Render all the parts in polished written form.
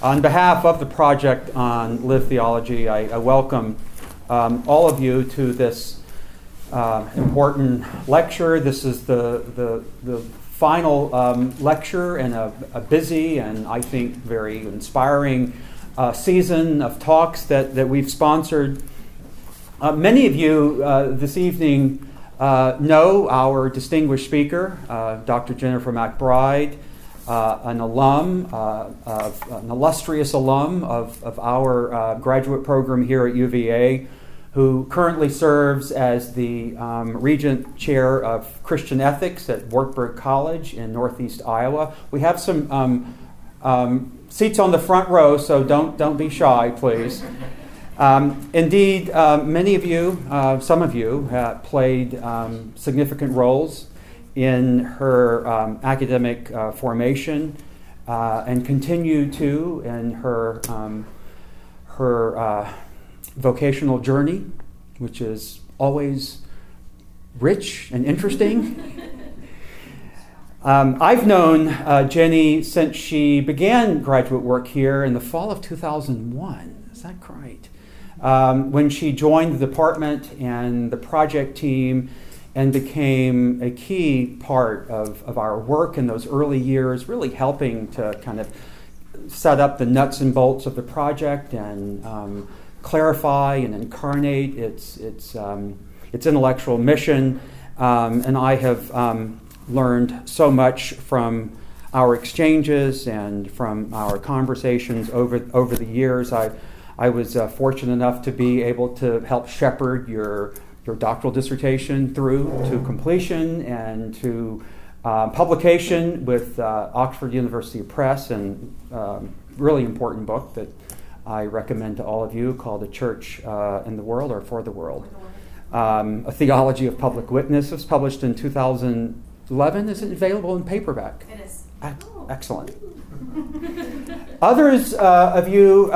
On behalf of the Project on Live Theology, I welcome all of you to this important lecture. This is the final lecture in a busy and I think very inspiring season of talks that we've sponsored. Many of you this evening know our distinguished speaker, Dr. Jennifer McBride, an illustrious alum of our graduate program here at UVA, who currently serves as the Regent Chair of Christian Ethics at Wartburg College in Northeast Iowa. We have some seats on the front row, so don't be shy, please. Indeed, many of you, some of you, played significant roles in her academic formation and continue to in her vocational journey, which is always rich and interesting. I've known Jenny since she began graduate work here in the fall of 2001. Is that right? When she joined the department and the project team and became a key part of our work in those early years, really helping to kind of set up the nuts and bolts of the project and clarify and incarnate its intellectual mission. And I have learned so much from our exchanges and from our conversations over the years. I was fortunate enough to be able to help shepherd your doctoral dissertation through to completion and to publication with Oxford University Press, and really important book that I recommend to all of you called A Church in the World or For the World. A Theology of Public Witness. It was published in 2011. Is it available in paperback? It is. Excellent. Others of you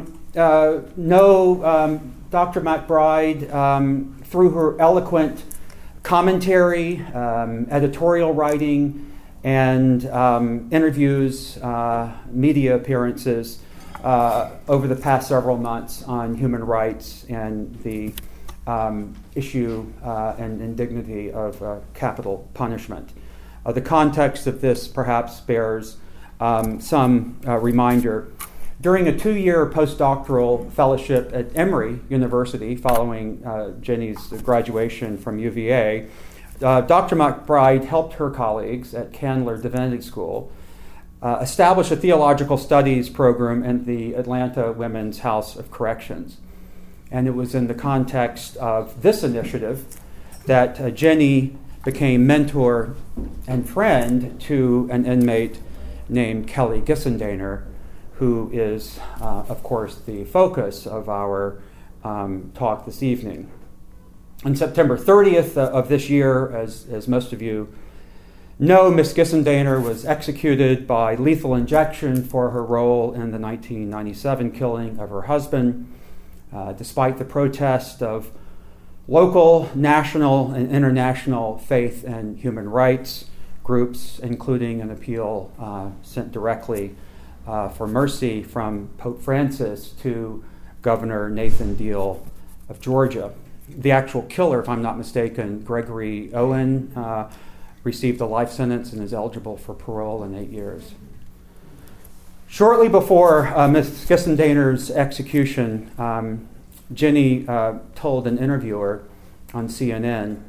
know Dr. McBride through her eloquent commentary, editorial writing, and interviews, media appearances over the past several months on human rights and the issue and indignity of capital punishment. The context of this perhaps bears some reminder. During a 2-year postdoctoral fellowship at Emory University following Jenny's graduation from UVA, Dr. McBride helped her colleagues at Candler Divinity School establish a theological studies program in the Atlanta Women's House of Corrections. And it was in the context of this initiative that Jenny became mentor and friend to an inmate named Kelly Gissendaner, who is, of course, the focus of our talk this evening. On September 30th of this year, as most of you know, Ms. Gissendaner was executed by lethal injection for her role in the 1997 killing of her husband, despite the protest of local, national, and international faith and human rights groups, including an appeal sent directly for mercy from Pope Francis to Governor Nathan Deal of Georgia. The actual killer, if I'm not mistaken, Gregory Owen, received a life sentence and is eligible for parole in 8 years. Shortly before Ms. Gissendaner's execution, Jenny told an interviewer on CNN,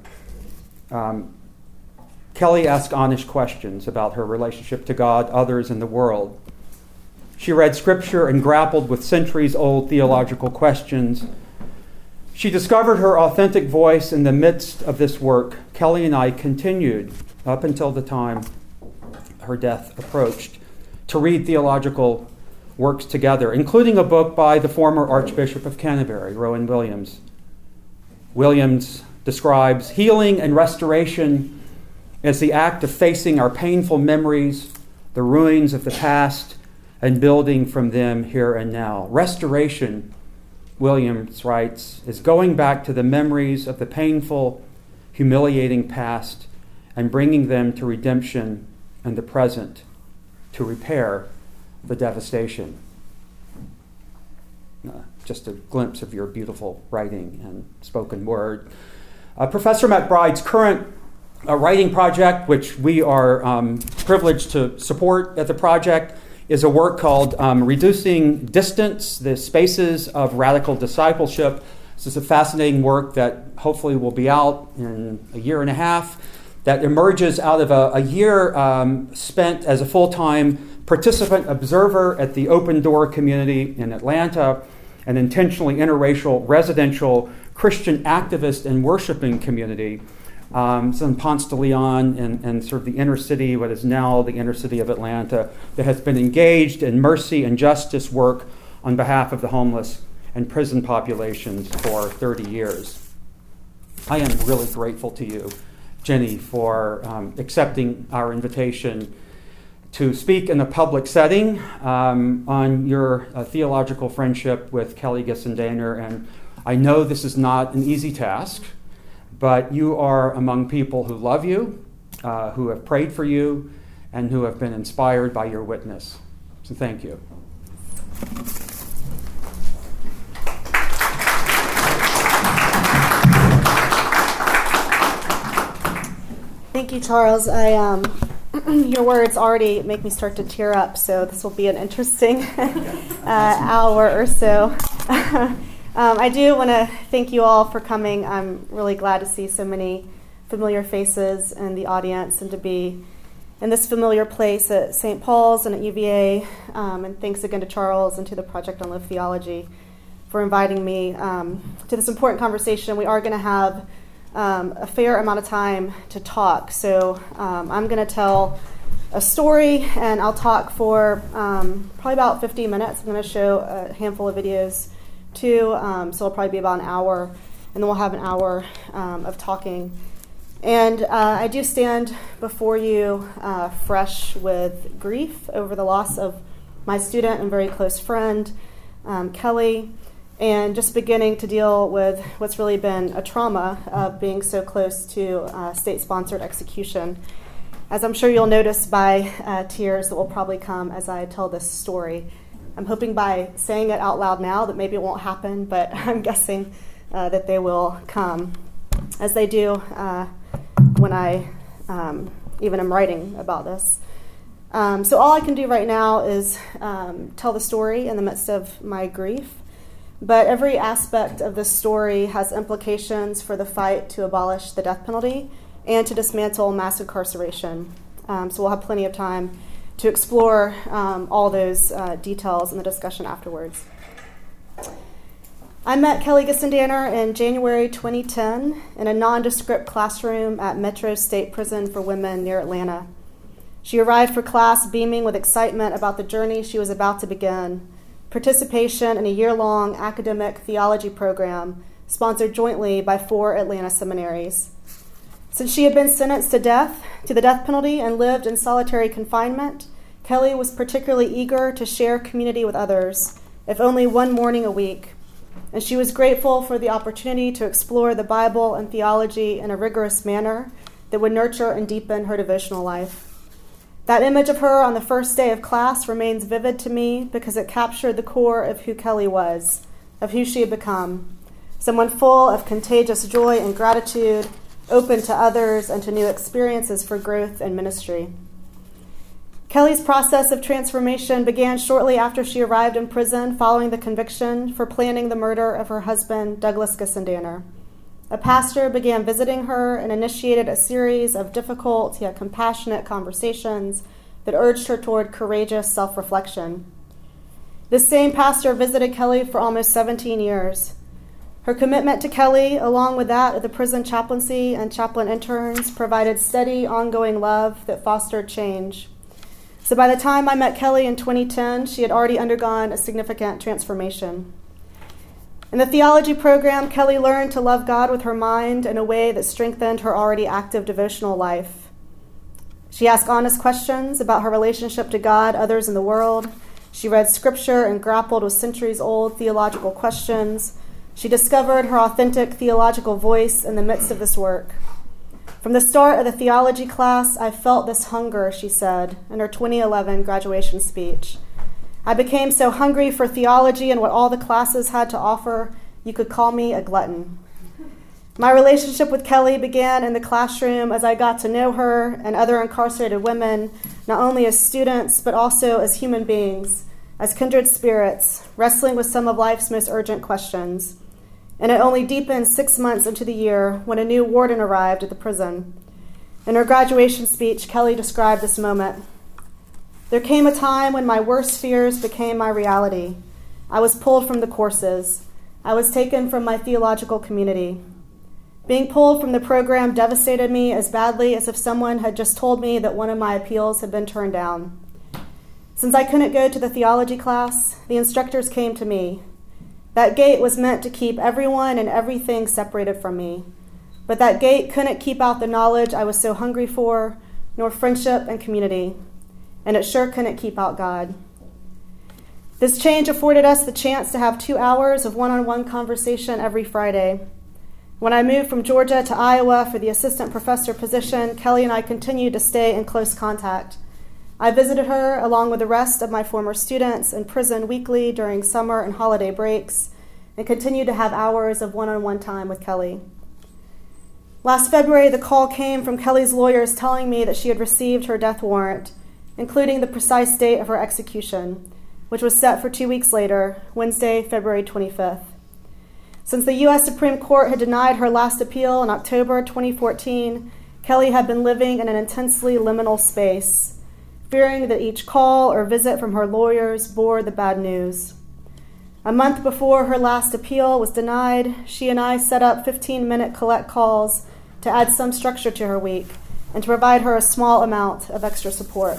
Kelly asked honest questions about her relationship to God, others, and the world. She read scripture and grappled with centuries-old theological questions. She discovered her authentic voice in the midst of this work. Kelly and I continued, up until the time her death approached, to read theological works together, including a book by the former Archbishop of Canterbury, Rowan Williams. Williams describes healing and restoration as the act of facing our painful memories, the ruins of the past, and building from them here and now. Restoration, Williams writes, is going back to the memories of the painful, humiliating past and bringing them to redemption in the present to repair the devastation. just a glimpse of your beautiful writing and spoken word. Professor McBride's current writing project, which we are privileged to support at the project, is a work called Reducing Distance, the Spaces of Radical Discipleship. This is a fascinating work that hopefully will be out in a year and a half, that emerges out of a year spent as a full-time participant observer at the Open Door community in Atlanta, an intentionally interracial residential Christian activist and worshiping community. It's in Ponce de Leon and sort of the inner city, what is now the inner city of Atlanta, that has been engaged in mercy and justice work on behalf of the homeless and prison populations for 30 years. I am really grateful to you, Jenny, for accepting our invitation to speak in a public setting on your theological friendship with Kelly Gissendaner. And I know this is not an easy task, but you are among people who love you, who have prayed for you, and who have been inspired by your witness. So thank you. Thank you, Charles. Your words already make me start to tear up, so this will be an interesting hour or so. I do want to thank you all for coming. I'm really glad to see so many familiar faces in the audience and to be in this familiar place at St. Paul's and at UVA. And thanks again to Charles and to the Project on Live Theology for inviting me to this important conversation. We are going to have a fair amount of time to talk. So I'm going to tell a story, and I'll talk for probably about 15 minutes. I'm going to show a handful of videos too, so it'll probably be about an hour, and then we'll have an hour of talking. And I do stand before you fresh with grief over the loss of my student and very close friend, Kelly, and just beginning to deal with what's really been a trauma of being so close to state-sponsored execution. As I'm sure you'll notice by tears that will probably come as I tell this story. I'm hoping by saying it out loud now that maybe it won't happen, but I'm guessing that they will come, as they do when I even am writing about this. So all I can do right now is tell the story in the midst of my grief. But every aspect of this story has implications for the fight to abolish the death penalty and to dismantle mass incarceration. So we'll have plenty of time to explore all those details in the discussion afterwards. I met Kelly Gissendaner in January 2010 in a nondescript classroom at Metro State Prison for Women near Atlanta. She arrived for class beaming with excitement about the journey she was about to begin. Participation in a year-long academic theology program sponsored jointly by 4 Atlanta seminaries. Since she had been sentenced to the death penalty, and lived in solitary confinement, Kelly was particularly eager to share community with others, if only one morning a week. And she was grateful for the opportunity to explore the Bible and theology in a rigorous manner that would nurture and deepen her devotional life. That image of her on the first day of class remains vivid to me because it captured the core of who Kelly was, of who she had become. Someone full of contagious joy and gratitude, open to others and to new experiences for growth and ministry. Kelly's process of transformation began shortly after she arrived in prison following the conviction for planning the murder of her husband, Douglas Gissendaner. A pastor began visiting her and initiated a series of difficult yet compassionate conversations that urged her toward courageous self-reflection. This same pastor visited Kelly for almost 17 years. Her commitment to Kelly, along with that of the prison chaplaincy and chaplain interns, provided steady, ongoing love that fostered change. So by the time I met Kelly in 2010, she had already undergone a significant transformation. In the theology program, Kelly learned to love God with her mind in a way that strengthened her already active devotional life. She asked honest questions about her relationship to God, others in the world. She read scripture and grappled with centuries-old theological questions. She discovered her authentic theological voice in the midst of this work. From the start of the theology class, I felt this hunger, she said in her 2011 graduation speech. I became so hungry for theology and what all the classes had to offer, you could call me a glutton. My relationship with Kelly began in the classroom as I got to know her and other incarcerated women, not only as students, but also as human beings, as kindred spirits, wrestling with some of life's most urgent questions. And it only deepened 6 months into the year when a new warden arrived at the prison. In her graduation speech, Kelly described this moment. There came a time when my worst fears became my reality. I was pulled from the courses. I was taken from my theological community. Being pulled from the program devastated me as badly as if someone had just told me that one of my appeals had been turned down. Since I couldn't go to the theology class, the instructors came to me. That gate was meant to keep everyone and everything separated from me. But that gate couldn't keep out the knowledge I was so hungry for, nor friendship and community. And it sure couldn't keep out God. This change afforded us the chance to have 2 hours of one-on-one conversation every Friday. When I moved from Georgia to Iowa for the assistant professor position, Kelly and I continued to stay in close contact. I visited her along with the rest of my former students in prison weekly during summer and holiday breaks, and continued to have hours of one-on-one time with Kelly. Last February, the call came from Kelly's lawyers telling me that she had received her death warrant, including the precise date of her execution, which was set for 2 weeks later, Wednesday, February 25th. Since the U.S. Supreme Court had denied her last appeal in October 2014, Kelly had been living in an intensely liminal space, fearing that each call or visit from her lawyers bore the bad news. A month before her last appeal was denied, she and I set up 15-minute collect calls to add some structure to her week and to provide her a small amount of extra support.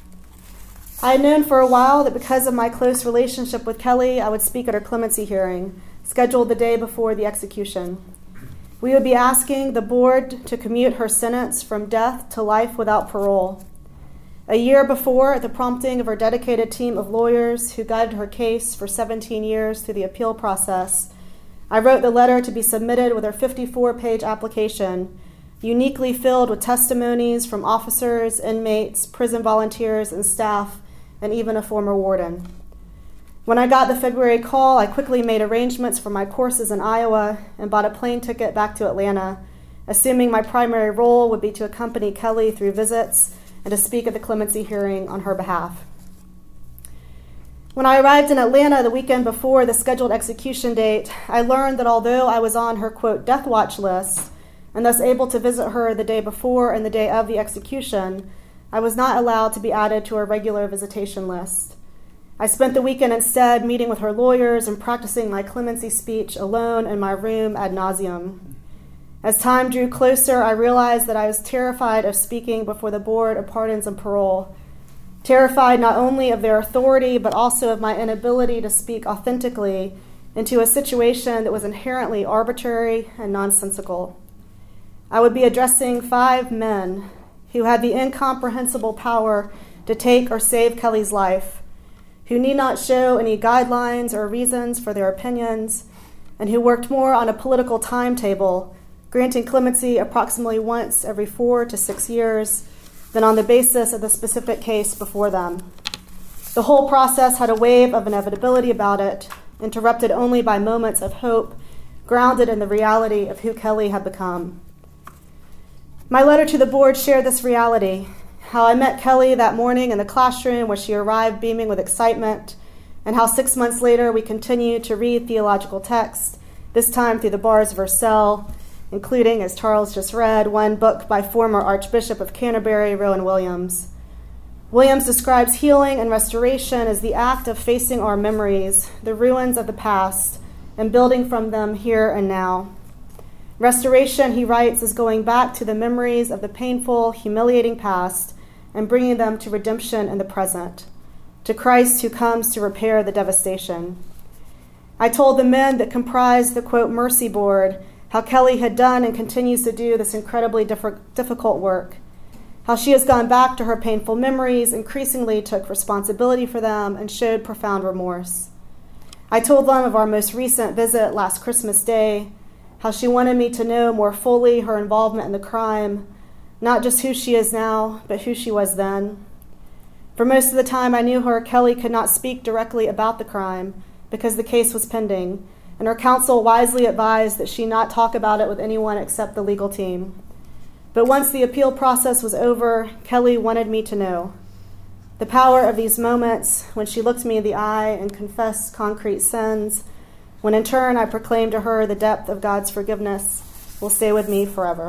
I had known for a while that because of my close relationship with Kelly, I would speak at her clemency hearing, scheduled the day before the execution. We would be asking the board to commute her sentence from death to life without parole. A year before, at the prompting of her dedicated team of lawyers who guided her case for 17 years through the appeal process, I wrote the letter to be submitted with her 54-page application, uniquely filled with testimonies from officers, inmates, prison volunteers, and staff, and even a former warden. When I got the February call, I quickly made arrangements for my courses in Iowa and bought a plane ticket back to Atlanta, assuming my primary role would be to accompany Kelly through visits and to speak at the clemency hearing on her behalf. When I arrived in Atlanta the weekend before the scheduled execution date, I learned that although I was on her, quote, death watch list, and thus able to visit her the day before and the day of the execution, I was not allowed to be added to her regular visitation list. I spent the weekend instead meeting with her lawyers and practicing my clemency speech alone in my room ad nauseum. As time drew closer, I realized that I was terrified of speaking before the Board of Pardons and Parole, terrified not only of their authority, but also of my inability to speak authentically into a situation that was inherently arbitrary and nonsensical. I would be addressing 5 men who had the incomprehensible power to take or save Kelly's life, who need not show any guidelines or reasons for their opinions, and who worked more on a political timetable, granting clemency approximately once every 4 to 6 years, than on the basis of the specific case before them. The whole process had a wave of inevitability about it, interrupted only by moments of hope, grounded in the reality of who Kelly had become. My letter to the board shared this reality, how I met Kelly that morning in the classroom where she arrived beaming with excitement, and how 6 months later we continued to read theological texts, this time through the bars of her cell, including, as Charles just read, one book by former Archbishop of Canterbury, Rowan Williams. Williams describes healing and restoration as the act of facing our memories, the ruins of the past, and building from them here and now. Restoration, he writes, is going back to the memories of the painful, humiliating past and bringing them to redemption in the present, to Christ who comes to repair the devastation. I told the men that comprised the, quote, mercy board how Kelly had done and continues to do this incredibly difficult work, how she has gone back to her painful memories, increasingly took responsibility for them, and showed profound remorse. I told them of our most recent visit last Christmas Day, how she wanted me to know more fully her involvement in the crime, not just who she is now, but who she was then. For most of the time I knew her, Kelly could not speak directly about the crime because the case was pending, and her counsel wisely advised that she not talk about it with anyone except the legal team. But once the appeal process was over, Kelly wanted me to know. The power of these moments, when she looked me in the eye and confessed concrete sins, when in turn I proclaimed to her the depth of God's forgiveness, will stay with me forever.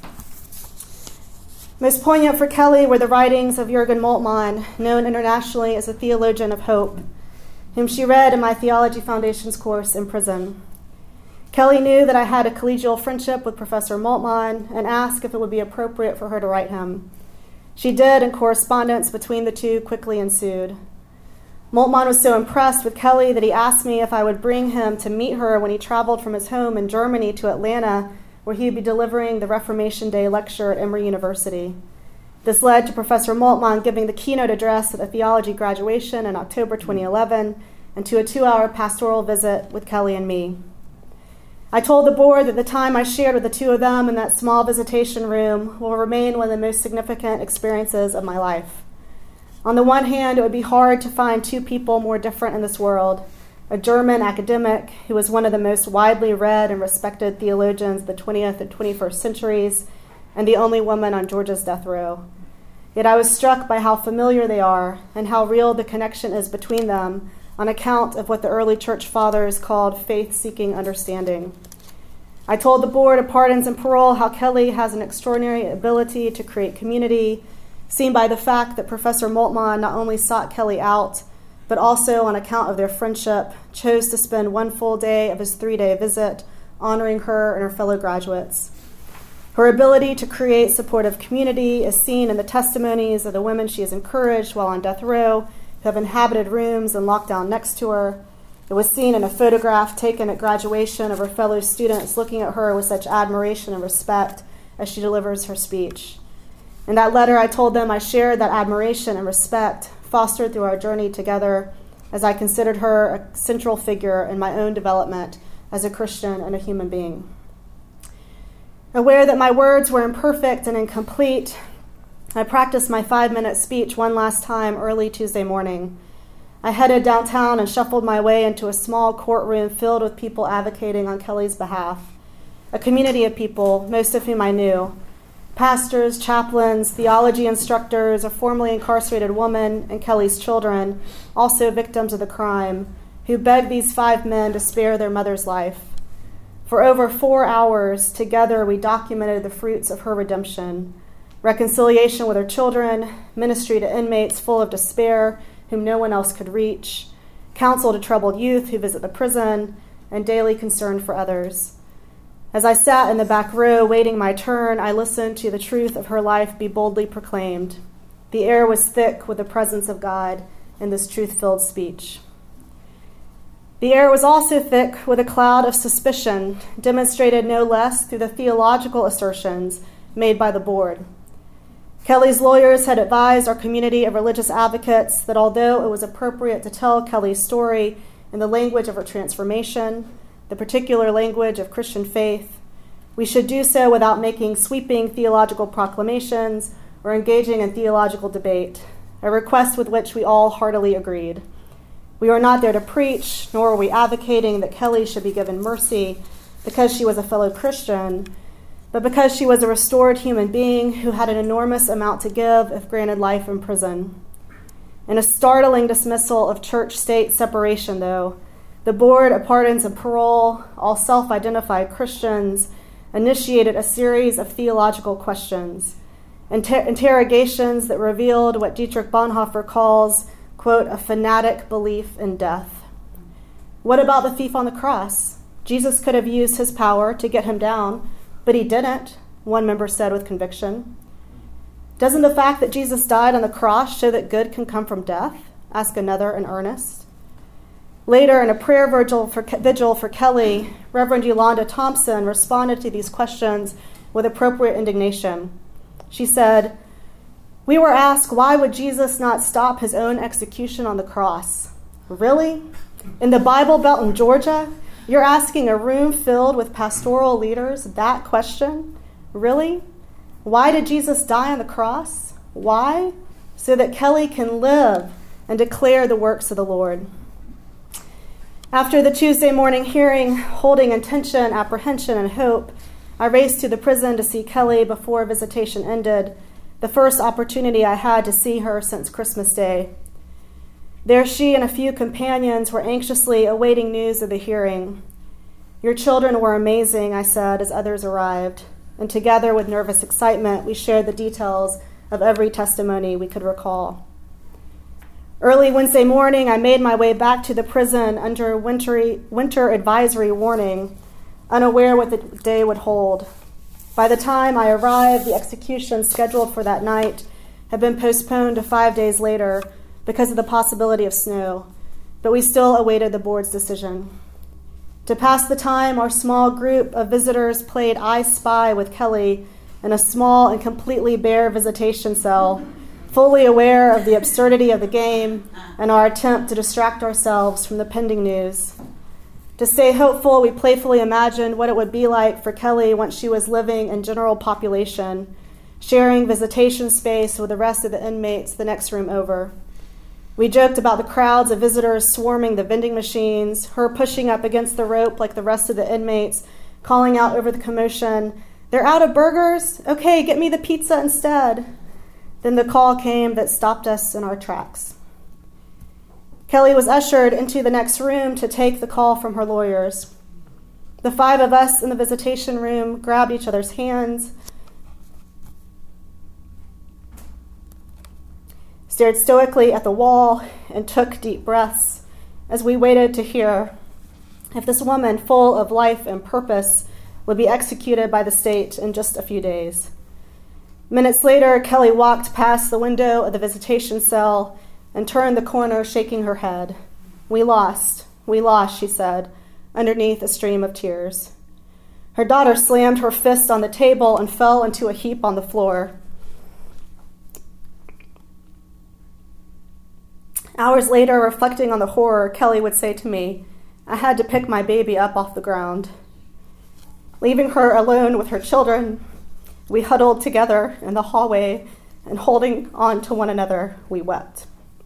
Most poignant for Kelly were the writings of Jürgen Moltmann, known internationally as a theologian of hope, whom she read in my Theology Foundations course in prison. Kelly knew that I had a collegial friendship with Professor Moltmann and asked if it would be appropriate for her to write him. She did, and correspondence between the two quickly ensued. Moltmann was so impressed with Kelly that he asked me if I would bring him to meet her when he traveled from his home in Germany to Atlanta, where he would be delivering the Reformation Day lecture at Emory University. This led to Professor Moltmann giving the keynote address at a theology graduation in October 2011 and to a 2-hour pastoral visit with Kelly and me. I told the board that the time I shared with the two of them in that small visitation room will remain one of the most significant experiences of my life. On the one hand, it would be hard to find two people more different in this world: a German academic who was one of the most widely read and respected theologians of the 20th and 21st centuries, and the only woman on Georgia's death row. Yet I was struck by how familiar they are and how real the connection is between them on account of what the early church fathers called faith-seeking understanding. I told the board of pardons and parole how Kelly has an extraordinary ability to create community, seen by the fact that Professor Moltmann not only sought Kelly out, but also, on account of their friendship, chose to spend one full day of his 3-day visit honoring her and her fellow graduates. Her ability to create supportive community is seen in the testimonies of the women she has encouraged while on death row, who have inhabited rooms and locked down next to her. It was seen in a photograph taken at graduation of her fellow students looking at her with such admiration and respect as she delivers her speech. In that letter, I told them I shared that admiration and respect fostered through our journey together, as I considered her a central figure in my own development as a Christian and a human being. Aware that my words were imperfect and incomplete, I practiced my 5-minute speech one last time early Tuesday morning. I headed downtown and shuffled my way into a small courtroom filled with people advocating on Kelly's behalf, a community of people, most of whom I knew: pastors, chaplains, theology instructors, a formerly incarcerated woman, and Kelly's children, also victims of the crime, who begged these 5 men to spare their mother's life. For over 4 hours, together we documented the fruits of her redemption: reconciliation with her children, ministry to inmates full of despair whom no one else could reach, counsel to troubled youth who visit the prison, and daily concern for others. As I sat in the back row waiting my turn, I listened to the truth of her life be boldly proclaimed. The air was thick with the presence of God in this truth-filled speech. The air was also thick with a cloud of suspicion, demonstrated no less through the theological assertions made by the board. Kelly's lawyers had advised our community of religious advocates that although it was appropriate to tell Kelly's story in the language of her transformation, the particular language of Christian faith, we should do so without making sweeping theological proclamations or engaging in theological debate, a request with which we all heartily agreed. We were not there to preach, nor were we advocating that Kelly should be given mercy because she was a fellow Christian, but because she was a restored human being who had an enormous amount to give if granted life in prison. In a startling dismissal of church-state separation, though, the Board of Pardons and Parole, all self-identified Christians, initiated a series of theological questions, interrogations that revealed what Dietrich Bonhoeffer calls, quote, a fanatic belief in death. What about the thief on the cross? Jesus could have used his power to get him down, but he didn't, one member said with conviction. Doesn't the fact that Jesus died on the cross show that good can come from death? Asked another in earnest. Later, in a prayer vigil for Kelly, Reverend Yolanda Thompson responded to these questions with appropriate indignation. She said, "We were asked, why would Jesus not stop his own execution on the cross? Really? In the Bible Belt in Georgia? You're asking a room filled with pastoral leaders that question? Really? Why did Jesus die on the cross? Why? so that Kelly can live and declare the works of the Lord. After the Tuesday morning hearing, holding in tension, apprehension, and hope, I raced to the prison to see Kelly before visitation ended, the first opportunity I had to see her since Christmas Day. There she and a few companions were anxiously awaiting news of the hearing. "Your children were amazing," I said as others arrived, and together with nervous excitement, we shared the details of every testimony we could recall. Early Wednesday morning, I made my way back to the prison under winter advisory warning, unaware what the day would hold. By the time I arrived, the execution scheduled for that night had been postponed to 5 days later because of the possibility of snow, but we still awaited the board's decision. To pass the time, our small group of visitors played I Spy with Kelly in a small and completely bare visitation cell, fully aware of the absurdity of the game and our attempt to distract ourselves from the pending news. To stay hopeful, we playfully imagined what it would be like for Kelly once she was living in general population, sharing visitation space with the rest of the inmates the next room over. We joked about the crowds of visitors swarming the vending machines, her pushing up against the rope like the rest of the inmates, calling out over the commotion, "They're out of burgers? Okay, get me the pizza instead." Then the call came that stopped us in our tracks. Kelly was ushered into the next room to take the call from her lawyers. The 5 of us in the visitation room grabbed each other's hands, stared stoically at the wall, and took deep breaths as we waited to hear if this woman, full of life and purpose, would be executed by the state in just a few days. Minutes later, Kelly walked past the window of the visitation cell and turned the corner, shaking her head. We lost, she said, underneath a stream of tears. Her daughter slammed her fist on the table and fell into a heap on the floor. Hours later, reflecting on the horror, Kelly would say to me, "I had to pick my baby up off the ground." Leaving her alone with her children, we huddled together in the hallway, and holding on to one another, we wept.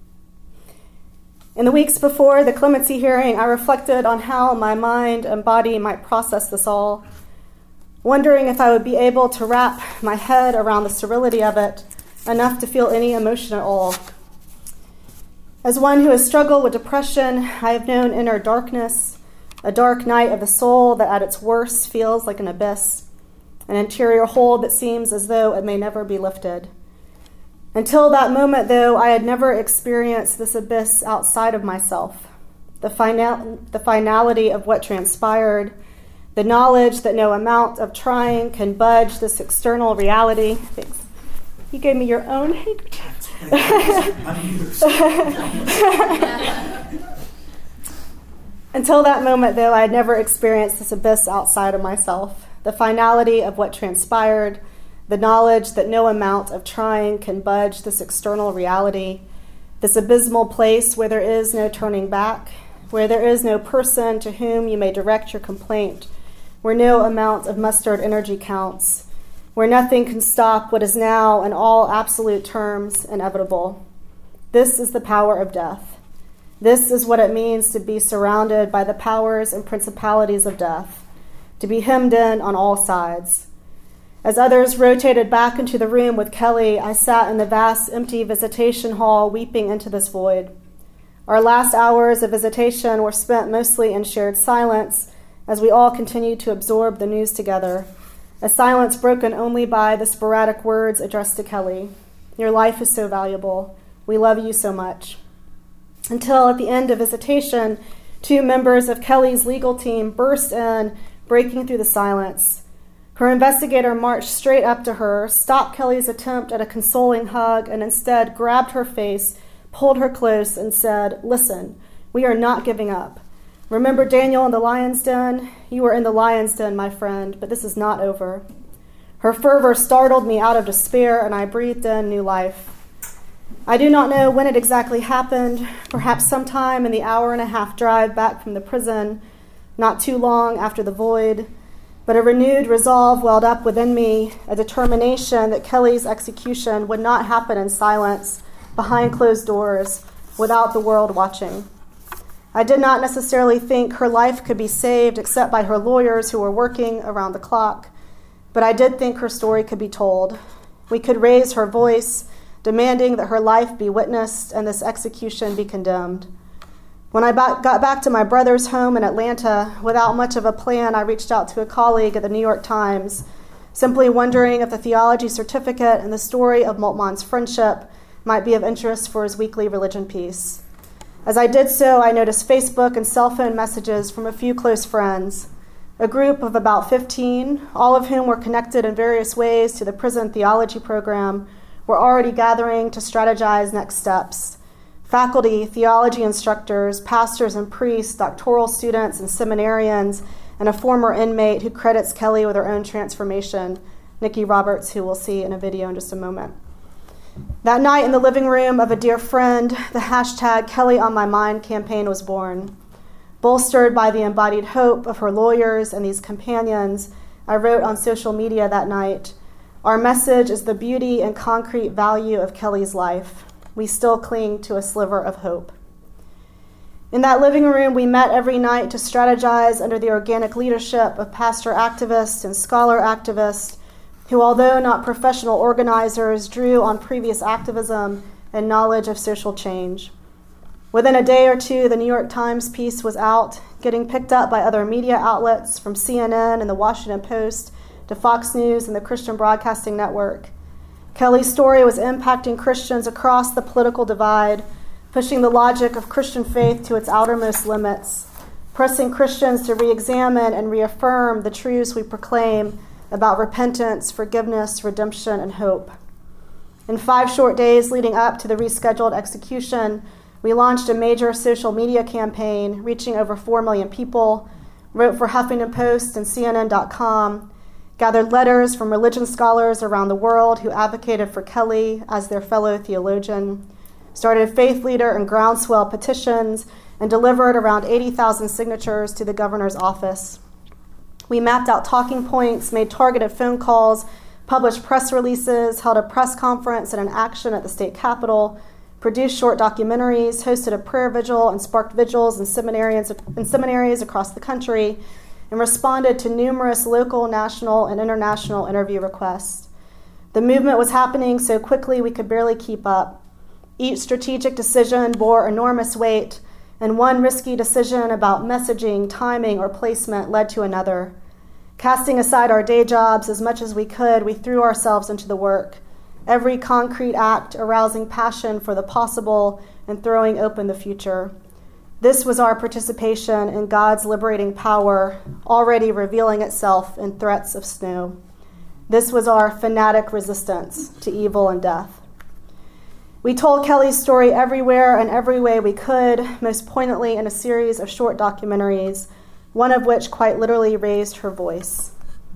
In the weeks before the clemency hearing, I reflected on how my mind and body might process this all, wondering if I would be able to wrap my head around the surreality of it enough to feel any emotion at all. As one who has struggled with depression, I have known inner darkness, a dark night of the soul that at its worst feels like an abyss, an interior hole that seems as though it may never be lifted. Until that moment, though, I had never experienced this abyss outside of myself, the finality of what transpired, the knowledge that no amount of trying can budge this external reality. Thanks. You gave me your own handkerchief. Until that moment, though, I had never experienced this abyss outside of myself, the finality of what transpired, the knowledge that no amount of trying can budge this external reality, this abysmal place where there is no turning back, where there is no person to whom you may direct your complaint, where no amount of mustered energy counts, where nothing can stop what is now, in all absolute terms, inevitable. This is the power of death. This is what it means to be surrounded by the powers and principalities of death, to be hemmed in on all sides. As others rotated back into the room with Kelly, I sat in the vast, empty visitation hall, weeping into this void. Our last hours of visitation were spent mostly in shared silence as we all continued to absorb the news together, a silence broken only by the sporadic words addressed to Kelly. "Your life is so valuable. We love you so much." Until at the end of visitation, 2 members of Kelly's legal team burst in, breaking through the silence. Her investigator marched straight up to her, stopped Kelly's attempt at a consoling hug, and instead grabbed her face, pulled her close, and said, "Listen, we are not giving up. Remember Daniel in the lion's den? You were in the lion's den, my friend, but this is not over." Her fervor startled me out of despair, and I breathed in new life. I do not know when it exactly happened, perhaps sometime in the hour-and-a-half drive back from the prison, not too long after the void, but a renewed resolve welled up within me, a determination that Kelly's execution would not happen in silence, behind closed doors, without the world watching. I did not necessarily think her life could be saved except by her lawyers who were working around the clock, but I did think her story could be told. We could raise her voice, demanding that her life be witnessed and this execution be condemned. When I got back to my brother's home in Atlanta, without much of a plan, I reached out to a colleague at the New York Times, simply wondering if the theology certificate and the story of Moltmann's friendship might be of interest for his weekly religion piece. As I did so, I noticed Facebook and cell phone messages from a few close friends, a group of about 15, all of whom were connected in various ways to the prison theology program, were already gathering to strategize next steps. Faculty, theology instructors, pastors and priests, doctoral students and seminarians, and a former inmate who credits Kelly with her own transformation, Nikki Roberts, who we'll see in a video in just a moment. That night in the living room of a dear friend, the hashtag Kelly on My Mind campaign was born. Bolstered by the embodied hope of her lawyers and these companions, I wrote on social media that night, "Our message is the beauty and concrete value of Kelly's life. We still cling to a sliver of hope." In that living room, we met every night to strategize under the organic leadership of pastor activists and scholar activists who, although not professional organizers, drew on previous activism and knowledge of social change. Within a day or two, the New York Times piece was out, getting picked up by other media outlets from CNN and the Washington Post to Fox News and the Christian Broadcasting Network. Kelly's story was impacting Christians across the political divide, pushing the logic of Christian faith to its outermost limits, pressing Christians to re-examine and reaffirm the truths we proclaim about repentance, forgiveness, redemption, and hope. In 5 short days leading up to the rescheduled execution, we launched a major social media campaign reaching over 4 million people, wrote for Huffington Post and CNN.com, gathered letters from religion scholars around the world who advocated for Kelly as their fellow theologian, started faith leader and groundswell petitions, and delivered around 80,000 signatures to the governor's office. We mapped out talking points, made targeted phone calls, published press releases, held a press conference and an action at the state capitol, produced short documentaries, hosted a prayer vigil, and sparked vigils in seminaries across the country, and responded to numerous local, national, and international interview requests. The movement was happening so quickly we could barely keep up. Each strategic decision bore enormous weight, and one risky decision about messaging, timing, or placement led to another. Casting aside our day jobs as much as we could, we threw ourselves into the work, every concrete act arousing passion for the possible and throwing open the future. This was our participation in God's liberating power, already revealing itself in threats of snow. This was our fanatic resistance to evil and death. We told Kelly's story everywhere and every way we could, most poignantly in a series of short documentaries, one of which quite literally raised her voice.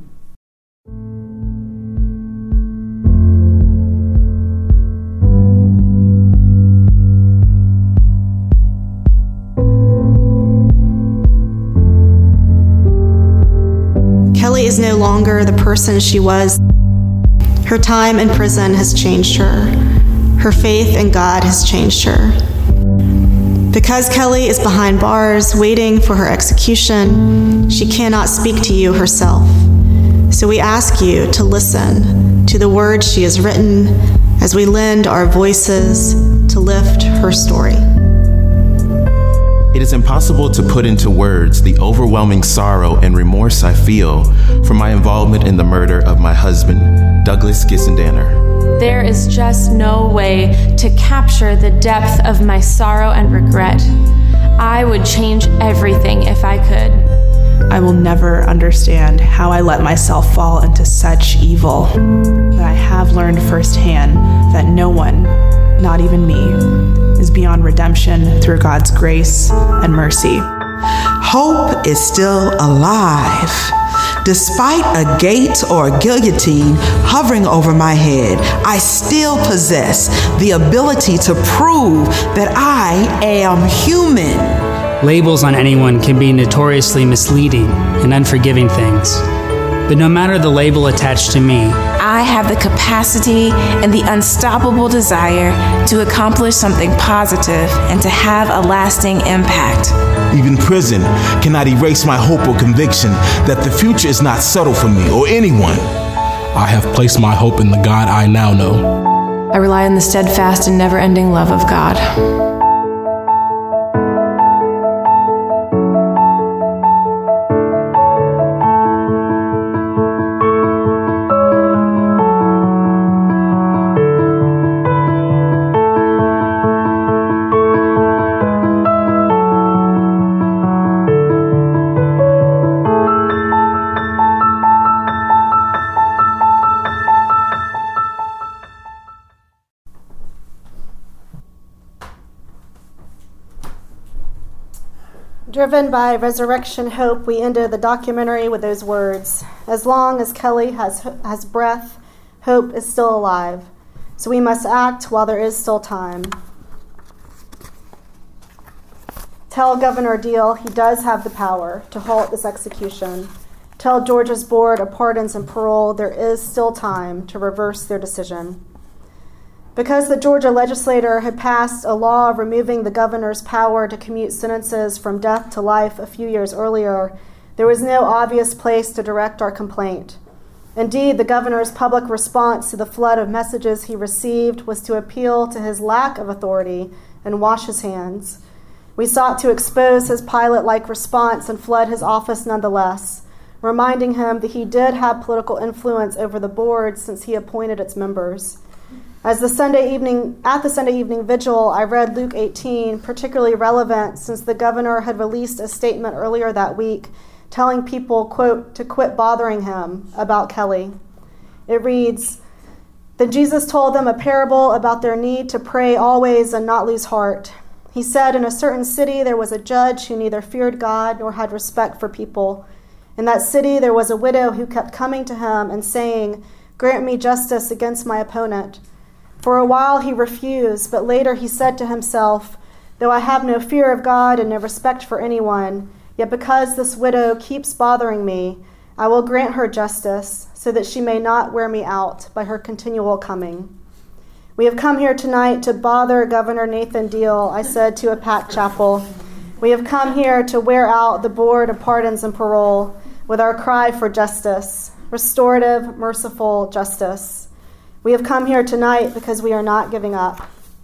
Kelly is no longer the person she was. Her time in prison has changed her. Her faith in God has changed her. Because Kelly is behind bars waiting for her execution, she cannot speak to you herself. So we ask you to listen to the words she has written as we lend our voices to lift her story. It is impossible to put into words the overwhelming sorrow and remorse I feel for my involvement in the murder of my husband, Douglas Gissendaner. There is just no way to capture the depth of my sorrow and regret. I would change everything if I could. I will never understand how I let myself fall into such evil, but I have learned firsthand that no one, not even me, is beyond redemption through God's grace and mercy. Hope is still alive. Despite a gate or a guillotine hovering over my head, I still possess the ability to prove that I am human. Labels on anyone can be notoriously misleading and unforgiving things. but no matter the label attached to me, I have the capacity and the unstoppable desire to accomplish something positive and to have a lasting impact. Even prison cannot erase my hope or conviction that the future is not settled for me or anyone. I have placed my hope in the God I now know. I rely on the steadfast and never-ending love of God. Driven by resurrection hope, we ended the documentary with those words: as long as Kelly has breath, hope is still alive. So we must act while there is still time. Tell Governor Deal he does have the power to halt this execution. Tell Georgia's Board of Pardons and Parole there is still time to reverse their decision. Because the Georgia legislature had passed a law removing the governor's power to commute sentences from death to life a few years earlier, there was no obvious place to direct our complaint. Indeed, the governor's public response to the flood of messages he received was to appeal to his lack of authority and wash his hands. We sought to expose his Pilate-like response and flood his office nonetheless, reminding him that he did have political influence over the board since he appointed its members. At the Sunday evening vigil, I read Luke 18, particularly relevant since the governor had released a statement earlier that week telling people, quote, to quit bothering him about Kelly. It reads, "Then Jesus told them a parable about their need to pray always and not lose heart. He said, in a certain city there was a judge who neither feared God nor had respect for people. In that city there was a widow who kept coming to him and saying, 'Grant me justice against my opponent.' For a while he refused, but later he said to himself, 'Though I have no fear of God and no respect for anyone, yet because this widow keeps bothering me, I will grant her justice, so that she may not wear me out by her continual coming.' We have come here tonight to bother Governor Nathan Deal," I said to a packed chapel. "We have come here to wear out the Board of Pardons and Parole with our cry for justice, restorative, merciful justice. We have come here tonight because we are not giving up."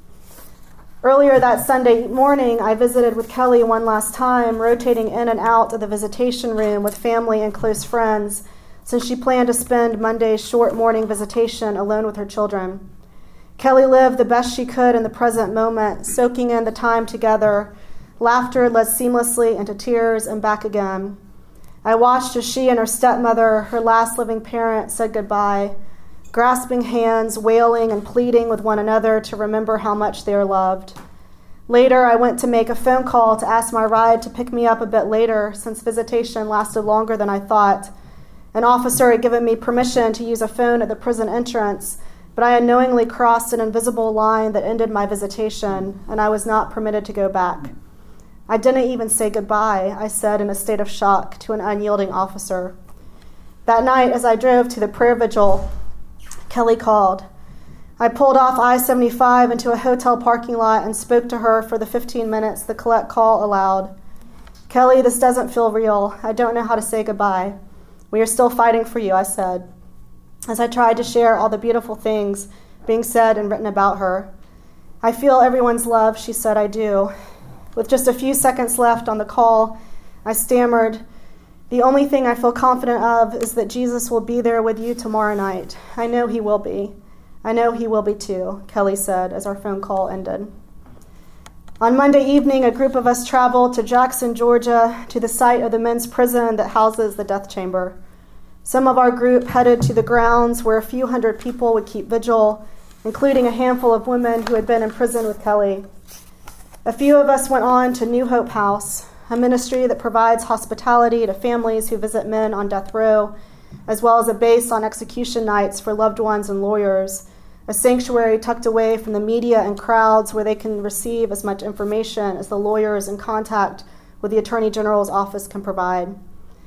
Earlier that Sunday morning, I visited with Kelly one last time, rotating in and out of the visitation room with family and close friends, since she planned to spend Monday's short morning visitation alone with her children. Kelly lived the best she could in the present moment, soaking in the time together. Laughter led seamlessly into tears and back again. I watched as she and her stepmother, her last living parent, said goodbye, grasping hands, wailing and pleading with one another to remember how much they are loved. Later, I went to make a phone call to ask my ride to pick me up a bit later, since visitation lasted longer than I thought. An officer had given me permission to use a phone at the prison entrance, but I unknowingly crossed an invisible line that ended my visitation, and I was not permitted to go back. "I didn't even say goodbye," I said in a state of shock to an unyielding officer. That night, as I drove to the prayer vigil, Kelly called. I pulled off I-75 into a hotel parking lot and spoke to her for the 15 minutes the collect call allowed. "Kelly, this doesn't feel real. I don't know how to say goodbye. We are still fighting for you," I said, as I tried to share all the beautiful things being said and written about her. "I feel everyone's love," she said. "I do." With just a few seconds left on the call, I stammered, "The only thing I feel confident of is that Jesus will be there with you tomorrow night. I know he will be. I know he will be too," Kelly said as our phone call ended. On Monday evening, a group of us traveled to Jackson, Georgia, to the site of the men's prison that houses the death chamber. Some of our group headed to the grounds where a few hundred people would keep vigil, including a handful of women who had been in prison with Kelly. A few of us went on to New Hope House, a ministry that provides hospitality to families who visit men on death row, as well as a base on execution nights for loved ones and lawyers, a sanctuary tucked away from the media and crowds where they can receive as much information as the lawyers in contact with the Attorney General's office can provide.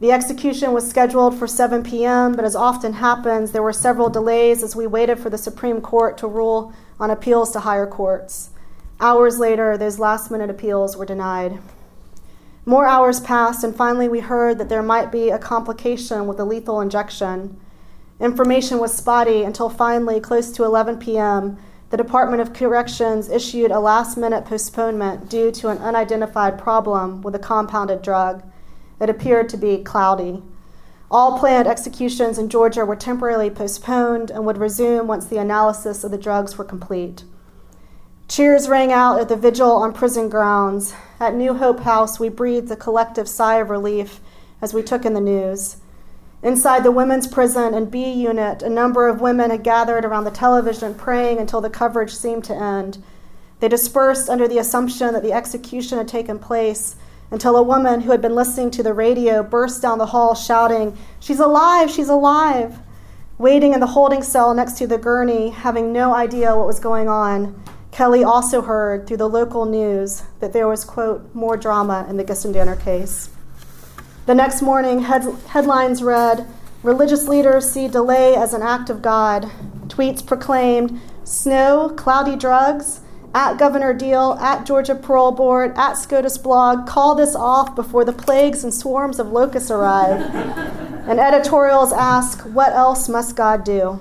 The execution was scheduled for 7 p.m., but as often happens, there were several delays as we waited for the Supreme Court to rule on appeals to higher courts. Hours later, those last-minute appeals were denied. More hours passed, and finally we heard that there might be a complication with the lethal injection. Information was spotty until finally, close to 11 p.m., the Department of Corrections issued a last-minute postponement due to an unidentified problem with a compounded drug. It appeared to be cloudy. All planned executions in Georgia were temporarily postponed and would resume once the analysis of the drugs were complete. Cheers rang out at the vigil on prison grounds. At New Hope House, we breathed a collective sigh of relief as we took in the news. Inside the women's prison and B unit, a number of women had gathered around the television praying until the coverage seemed to end. They dispersed under the assumption that the execution had taken place until a woman who had been listening to the radio burst down the hall shouting, "She's alive! She's alive!" Waiting in the holding cell next to the gurney, having no idea what was going on, Kelly also heard through the local news that there was, quote, more drama in the Gissendaner case. The next morning, headlines read, "Religious leaders see delay as an act of God." Tweets proclaimed, "Snow, cloudy drugs, at Governor Deal, at Georgia Parole Board, at SCOTUS blog, call this off before the plagues and swarms of locusts arrive." And editorials ask, what else must God do?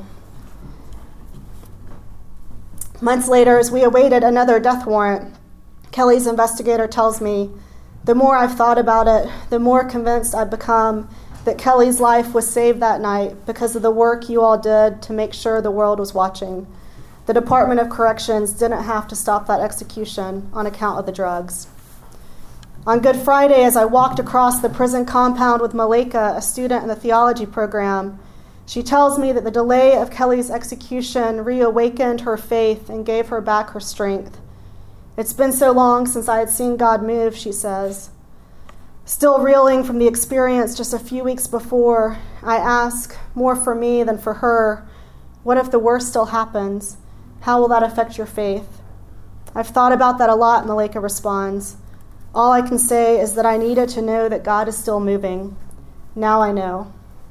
Months later, as we awaited another death warrant, Kelly's investigator tells me, "The more I've thought about it, the more convinced I've become that Kelly's life was saved that night because of the work you all did to make sure the world was watching. The Department of Corrections didn't have to stop that execution on account of the drugs." On Good Friday, as I walked across the prison compound with Malika, a student in the theology program, she tells me that the delay of Kelly's execution reawakened her faith and gave her back her strength. "It's been so long since I had seen God move," she says. Still reeling from the experience just a few weeks before, I ask, more for me than for her, what if the worst still happens? How will that affect your faith? "I've thought about that a lot," Malika responds. "All I can say is that I needed to know that God is still moving. Now I know."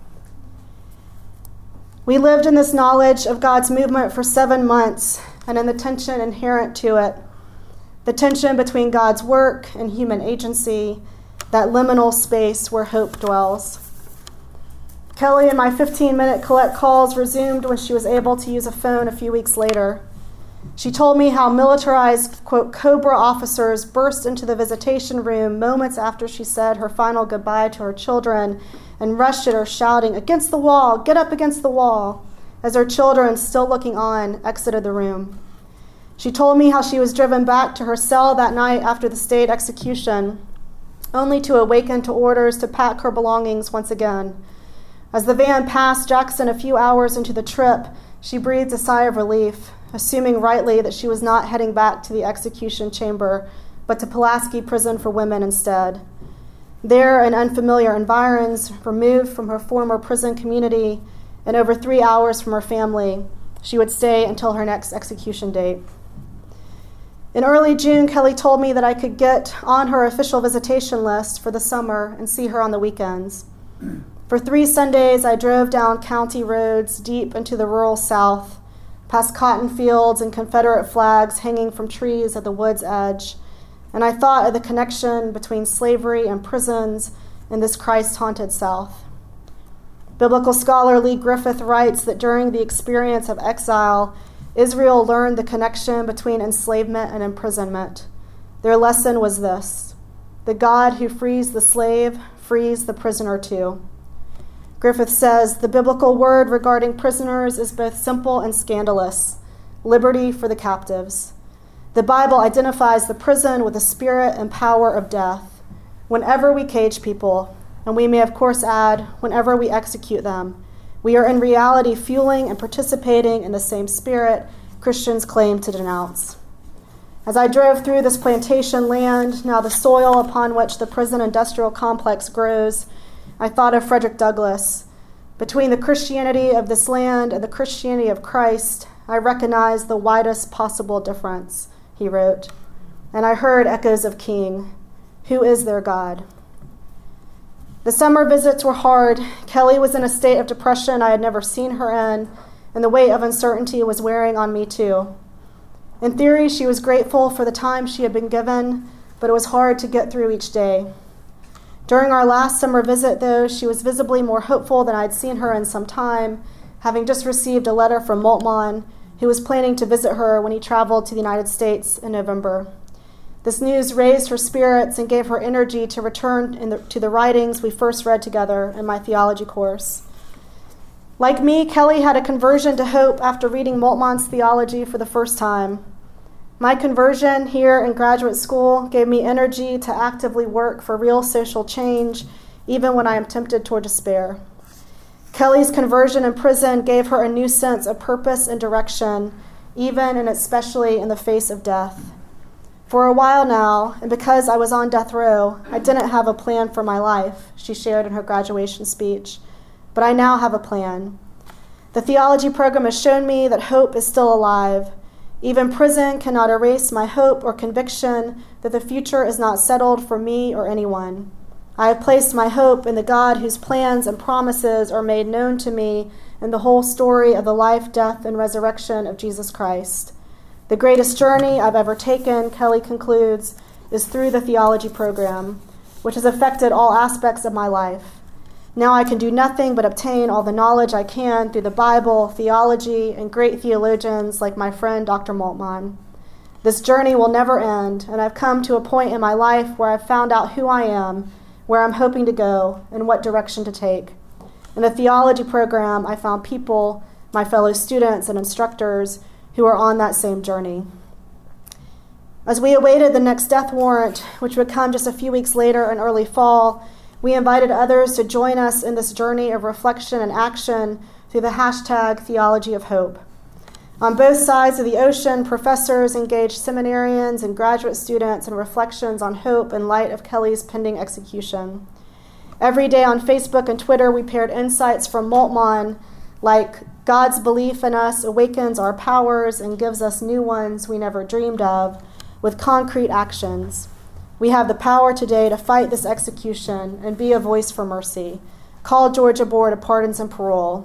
We lived in this knowledge of God's movement for 7 months and in the tension inherent to it. The tension between God's work and human agency, that liminal space where hope dwells. Kelly and my 15-minute collect calls resumed when she was able to use a phone a few weeks later. She told me how militarized, quote, Cobra officers burst into the visitation room moments after she said her final goodbye to her children and rushed at her shouting, "Against the wall, get up against the wall," as her children, still looking on, exited the room. She told me how she was driven back to her cell that night after the state execution, only to awaken to orders to pack her belongings once again. As the van passed Jackson a few hours into the trip, she breathed a sigh of relief, assuming rightly that she was not heading back to the execution chamber, but to Pulaski Prison for Women instead. There, in unfamiliar environs, removed from her former prison community, and over 3 hours from her family, she would stay until her next execution date. In early June, Kelly told me that I could get on her official visitation list for the summer and see her on the weekends. For 3 Sundays, I drove down county roads deep into the rural South, past cotton fields and Confederate flags hanging from trees at the wood's edge, and I thought of the connection between slavery and prisons in this Christ-haunted South. Biblical scholar Lee Griffith writes that during the experience of exile, Israel learned the connection between enslavement and imprisonment. Their lesson was this: the God who frees the slave frees the prisoner too. Griffith says, the biblical word regarding prisoners is both simple and scandalous: liberty for the captives. The Bible identifies the prison with the spirit and power of death. Whenever we cage people, and we may of course add, whenever we execute them, we are in reality fueling and participating in the same spirit Christians claim to denounce. As I drove through this plantation land, now the soil upon which the prison industrial complex grows, I thought of Frederick Douglass. Between the Christianity of this land and the Christianity of Christ, I recognize the widest possible difference, he wrote. And I heard echoes of King. Who is their God? The summer visits were hard. Kelly was in a state of depression I had never seen her in, and the weight of uncertainty was wearing on me too. In theory, she was grateful for the time she had been given, but it was hard to get through each day. During our last summer visit, though, she was visibly more hopeful than I'd seen her in some time, having just received a letter from Moltmann, who was planning to visit her when he traveled to the United States in November. This news raised her spirits and gave her energy to return to the writings we first read together in my theology course. Like me, Kelly had a conversion to hope after reading Moltmann's theology for the first time. My conversion here in graduate school gave me energy to actively work for real social change, even when I am tempted toward despair. Kelly's conversion in prison gave her a new sense of purpose and direction, even and especially in the face of death. For a while now, and because I was on death row, I didn't have a plan for my life, she shared in her graduation speech. But I now have a plan. The theology program has shown me that hope is still alive. Even prison cannot erase my hope or conviction that the future is not settled for me or anyone. I have placed my hope in the God whose plans and promises are made known to me in the whole story of the life, death, and resurrection of Jesus Christ. The greatest journey I've ever taken, Kelly concludes, is through the theology program, which has affected all aspects of my life. Now I can do nothing but obtain all the knowledge I can through the Bible, theology, and great theologians like my friend Dr. Moltmann. This journey will never end, and I've come to a point in my life where I've found out who I am, where I'm hoping to go, and what direction to take. In the theology program, I found people, my fellow students and instructors, who are on that same journey. As we awaited the next death warrant, which would come just a few weeks later in early fall, we invited others to join us in this journey of reflection and action through the hashtag Theology of Hope. On both sides of the ocean, professors engaged seminarians and graduate students in reflections on hope in light of Kelly's pending execution. Every day on Facebook and Twitter, we paired insights from Moltmann, like God's belief in us awakens our powers and gives us new ones we never dreamed of, with concrete actions. We have the power today to fight this execution and be a voice for mercy. Call Georgia Board of Pardons and Parole,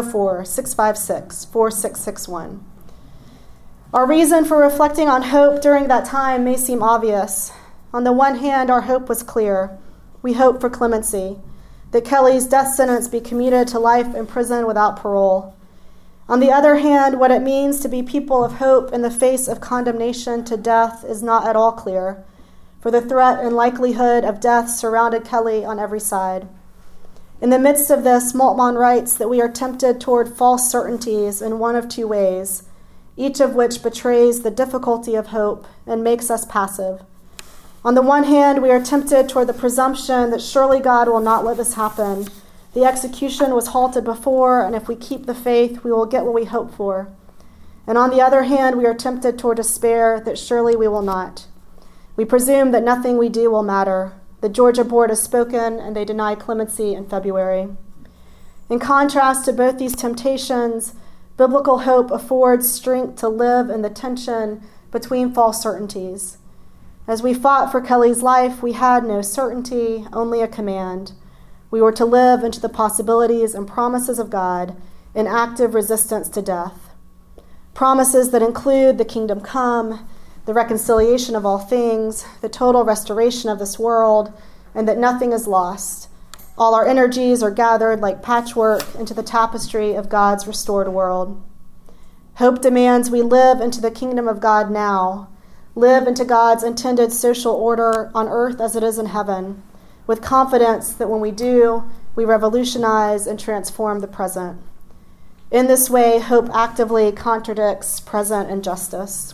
404-656-4661. Our reason for reflecting on hope during that time may seem obvious. On the one hand, our hope was clear. We hoped for clemency, that Kelly's death sentence be commuted to life in prison without parole. On the other hand, what it means to be people of hope in the face of condemnation to death is not at all clear, for the threat and likelihood of death surrounded Kelly on every side. In the midst of this, Moltmann writes that we are tempted toward false certainties in one of two ways, each of which betrays the difficulty of hope and makes us passive. On the one hand, we are tempted toward the presumption that surely God will not let this happen. The execution was halted before, and if we keep the faith, we will get what we hope for. And on the other hand, we are tempted toward despair that surely we will not. We presume that nothing we do will matter. The Georgia Board has spoken, and they deny clemency in February. In contrast to both these temptations, biblical hope affords strength to live in the tension between false certainties. As we fought for Kelly's life, we had no certainty, only a command. We were to live into the possibilities and promises of God in active resistance to death. Promises that include the kingdom come, the reconciliation of all things, the total restoration of this world, and that nothing is lost. All our energies are gathered like patchwork into the tapestry of God's restored world. Hope demands we live into the kingdom of God now, live into God's intended social order on earth as it is in heaven, with confidence that when we do, we revolutionize and transform the present. In this way, hope actively contradicts present injustice.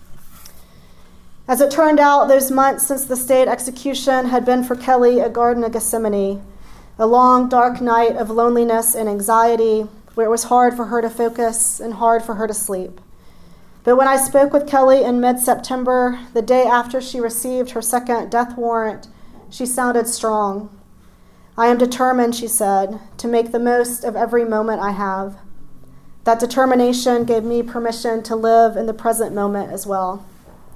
As it turned out, those months since the state execution had been for Kelly a Garden of Gethsemane, a long, dark night of loneliness and anxiety where it was hard for her to focus and hard for her to sleep. But when I spoke with Kelly in mid-September, the day after she received her second death warrant, she sounded strong. I am determined, she said, to make the most of every moment I have. That determination gave me permission to live in the present moment as well.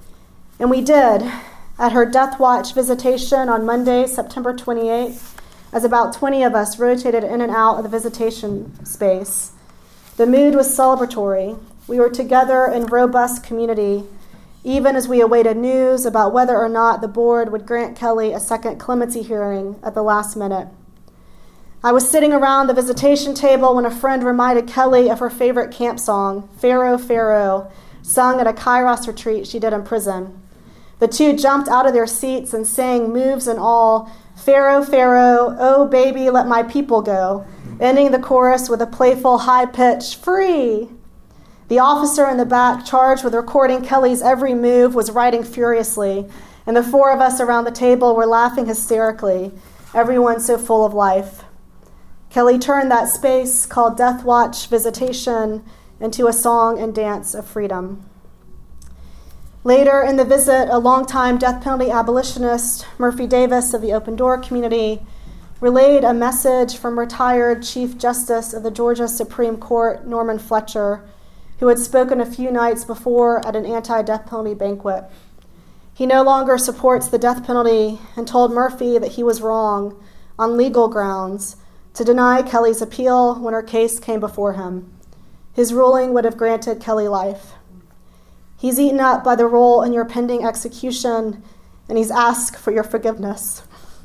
And we did. At her death watch visitation on Monday, September 28th, as about 20 of us rotated in and out of the visitation space. The mood was celebratory. We were together in robust community, even as we awaited news about whether or not the board would grant Kelly a second clemency hearing at the last minute. I was sitting around the visitation table when a friend reminded Kelly of her favorite camp song, Pharaoh, Pharaoh, sung at a Kairos retreat she did in prison. The two jumped out of their seats and sang, moves and all, Pharaoh, Pharaoh, oh baby, let my people go, ending the chorus with a playful high pitch, free. The officer in the back charged with recording Kelly's every move was writing furiously, and the four of us around the table were laughing hysterically, everyone so full of life. Kelly turned that space called Death Watch Visitation into a song and dance of freedom. Later in the visit, a longtime death penalty abolitionist, Murphy Davis of the Open Door community, relayed a message from retired Chief Justice of the Georgia Supreme Court, Norman Fletcher, who had spoken a few nights before at an anti-death penalty banquet. He no longer supports the death penalty and told Murphy that he was wrong on legal grounds to deny Kelly's appeal when her case came before him. His ruling would have granted Kelly life. He's eaten up by the role in your pending execution, and he's asked for your forgiveness.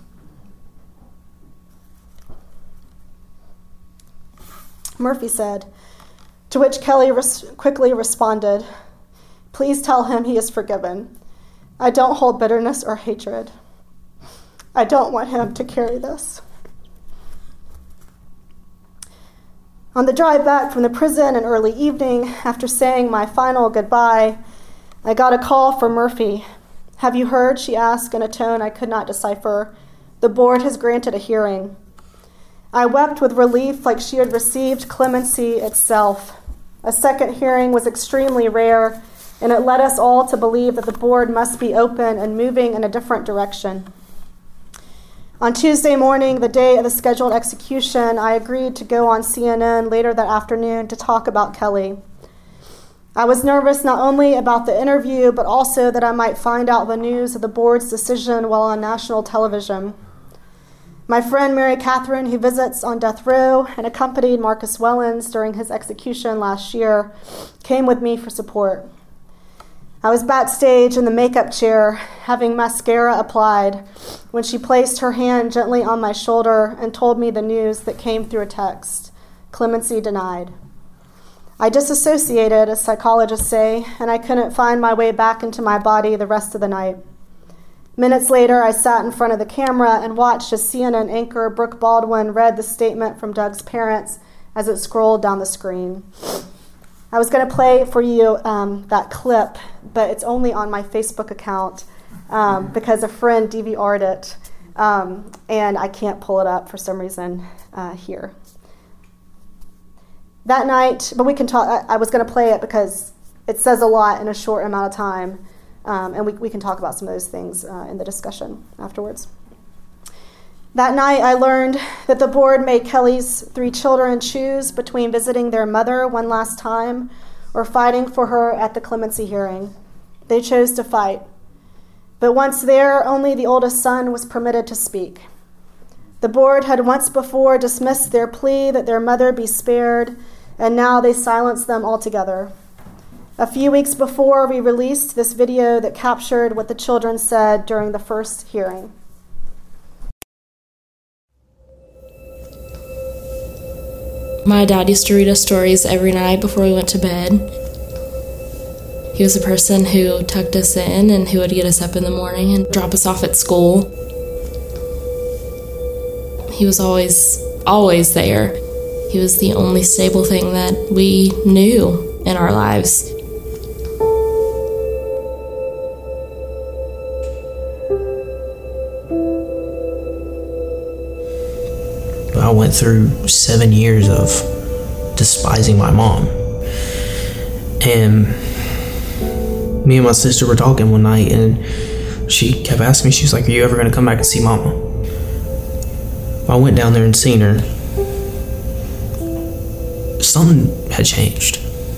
Murphy said, to which Kelly quickly responded, please tell him he is forgiven. I don't hold bitterness or hatred. I don't want him to carry this. On the drive back from the prison in early evening, after saying my final goodbye, I got a call from Murphy. Have you heard? She asked in a tone I could not decipher. The board has granted a hearing. I wept with relief like she had received clemency itself. A second hearing was extremely rare, and it led us all to believe that the board must be open and moving in a different direction. On Tuesday morning, the day of the scheduled execution, I agreed to go on CNN later that afternoon to talk about Kelly. I was nervous not only about the interview, but also that I might find out the news of the board's decision while on national television. My friend Mary Catherine, who visits on death row and accompanied Marcus Wellens during his execution last year, came with me for support. I was backstage in the makeup chair, having mascara applied, when she placed her hand gently on my shoulder and told me the news that came through a text: clemency denied. I disassociated, as psychologists say, and I couldn't find my way back into my body the rest of the night. Minutes later, I sat in front of the camera and watched as CNN anchor Brooke Baldwin read the statement from Doug's parents as it scrolled down the screen. I was going to play for you that clip, but it's only on my Facebook account because a friend DVR'd it, and I can't pull it up for some reason here. That night, but we can talk. I was going to play it because it says a lot in a short amount of time, and we can talk about some of those things in the discussion afterwards. That night, I learned that the board made Kelly's 3 children choose between visiting their mother one last time or fighting for her at the clemency hearing. They chose to fight. But once there, only the oldest son was permitted to speak. The board had once before dismissed their plea that their mother be spared, and now they silenced them altogether. A few weeks before, we released this video that captured what the children said during the first hearing. My dad used to read us stories every night before we went to bed. He was a person who tucked us in and who would get us up in the morning and drop us off at school. He was always there. He was the only stable thing that we knew in our lives. I went through 7 years of despising my mom. And me and my sister were talking one night, and she kept asking me, she's like, are you ever going to come back and see Mama? I went down there and seen her. Something had changed.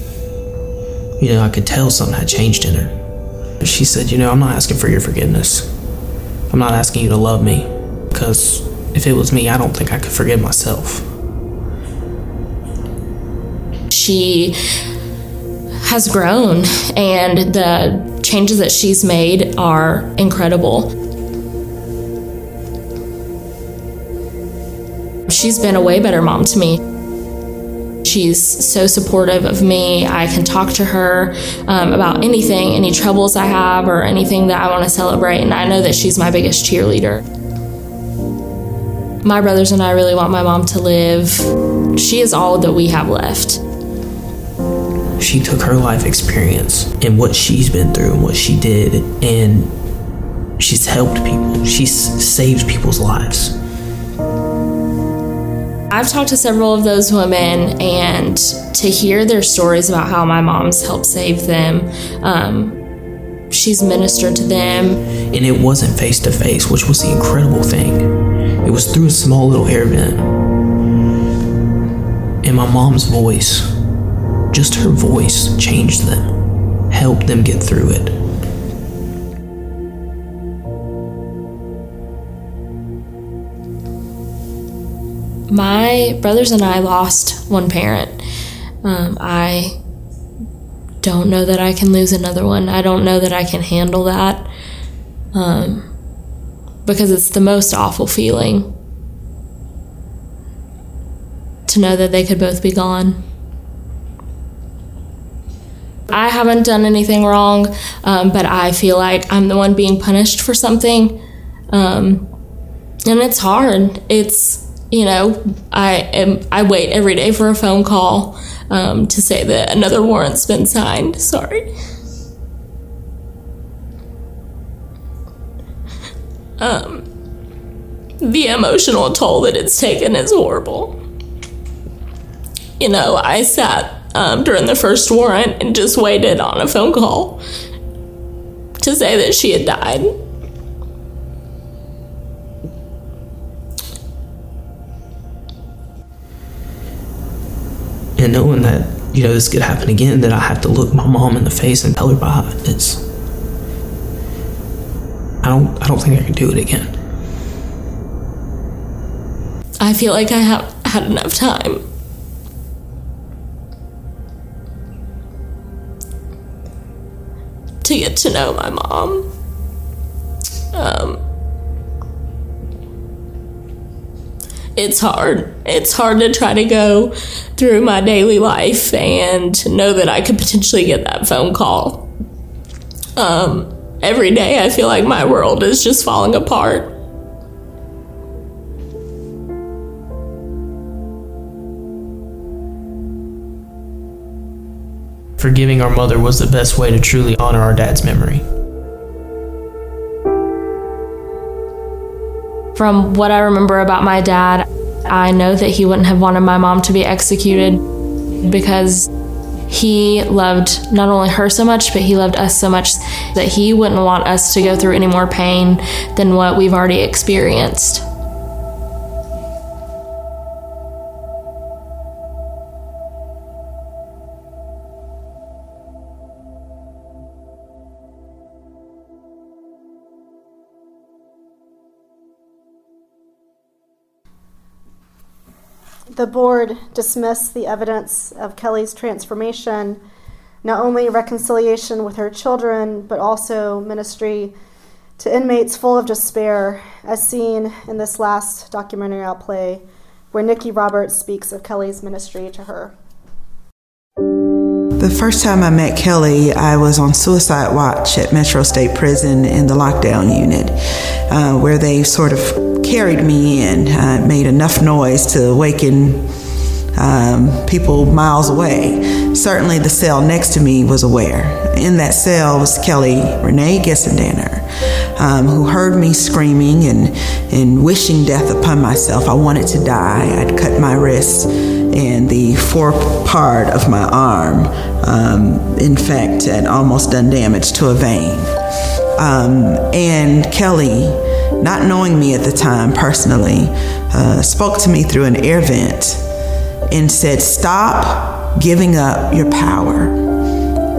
I could tell something had changed in her. She said, I'm not asking for your forgiveness. I'm not asking you to love me, because if it was me, I don't think I could forgive myself. She has grown, and the changes that she's made are incredible. She's been a way better mom to me. She's so supportive of me. I can talk to her about anything, any troubles I have or anything that I want to celebrate, and I know that she's my biggest cheerleader. My brothers and I really want my mom to live. She is all that we have left. She took her life experience and what she's been through and what she did, and she's helped people. She's saved people's lives. I've talked to several of those women, and to hear their stories about how my mom's helped save them, she's ministered to them. And it wasn't face to face, which was the incredible thing. It was through a small little air vent. And my mom's voice, just her voice, changed them, helped them get through it. My brothers and I lost one parent. I don't know that I can lose another one. I don't know that I can handle that, because it's the most awful feeling to know that they could both be gone. I haven't done anything wrong, but I feel like I'm the one being punished for something, and it's hard. It's, you know, I wait every day for a phone call to say that another warrant's been signed. Sorry. The emotional toll that it's taken is horrible. You know, I sat during the first warrant and just waited on a phone call to say that she had died. And knowing that, you know, this could happen again, that I have to look my mom in the face and tell her bye, I don't think I could do it again. I feel like I have had enough time. To get to know my mom. It's hard. It's hard to try to go through my daily life and know that I could potentially get that phone call. Every day I feel like my world is just falling apart. Forgiving our mother was the best way to truly honor our dad's memory. From what I remember about my dad, I know that he wouldn't have wanted my mom to be executed because he loved not only her so much, but he loved us so much that he wouldn't want us to go through any more pain than what we've already experienced. The board dismissed the evidence of Kelly's transformation, not only reconciliation with her children, but also ministry to inmates full of despair, as seen in this last documentary I'll play, where Nikki Roberts speaks of Kelly's ministry to her. The first time I met Kelly, I was on suicide watch at Metro State Prison in the lockdown unit, where they sort of carried me and made enough noise to awaken people miles away. Certainly the cell next to me was aware. In that cell was Kelly Renee Gessendanner, who heard me screaming and wishing death upon myself. I wanted to die. I'd cut my wrist and the forepart of my arm, in fact, had almost done damage to a vein. And Kelly, not knowing me at the time personally, spoke to me through an air vent and said, "Stop giving up your power.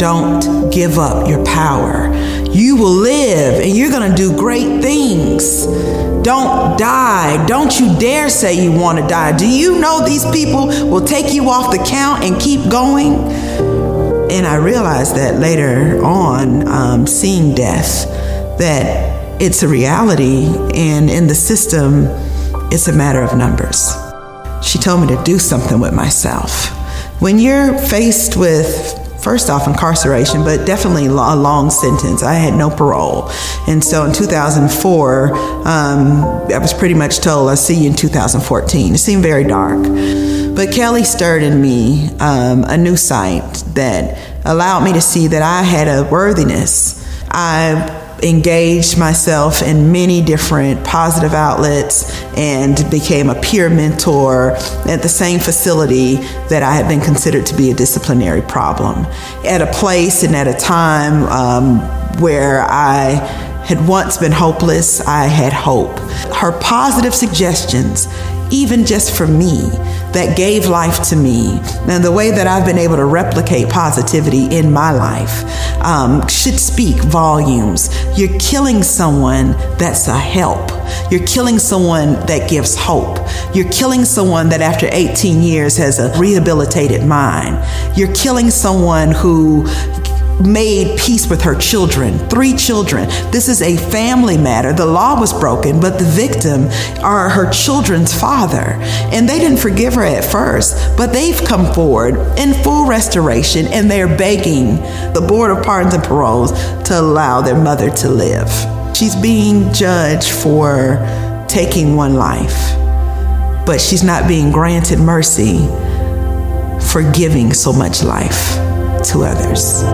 don't give up your power. You will live and you're going to do great things. Don't die. Don't you dare say you want to die. Do you know these people will take you off the count and keep going? And I realized that later on, seeing death, that it's a reality, and in the system, it's a matter of numbers. She told me to do something with myself. When you're faced with, first off, incarceration, but definitely a long sentence. I had no parole. And so in 2004, I was pretty much told, I'll see you in 2014. It seemed very dark. But Kelly stirred in me a new sight that allowed me to see that I had a worthiness. I engaged myself in many different positive outlets and became a peer mentor at the same facility that I had been considered to be a disciplinary problem. At a place and at a time where I had once been hopeless, I had hope. Her positive suggestions, even just for me, that gave life to me, and the way that I've been able to replicate positivity in my life should speak volumes. You're killing someone that's a help. You're killing someone that gives hope. You're killing someone that after 18 years has a rehabilitated mind. You're killing someone who made peace with her children, 3 children. This is a family matter. The law was broken, but the victim are her children's father. And they didn't forgive her at first, but they've come forward in full restoration, and they're begging the Board of Pardons and Paroles to allow their mother to live. She's being judged for taking one life, but she's not being granted mercy for giving so much life to others.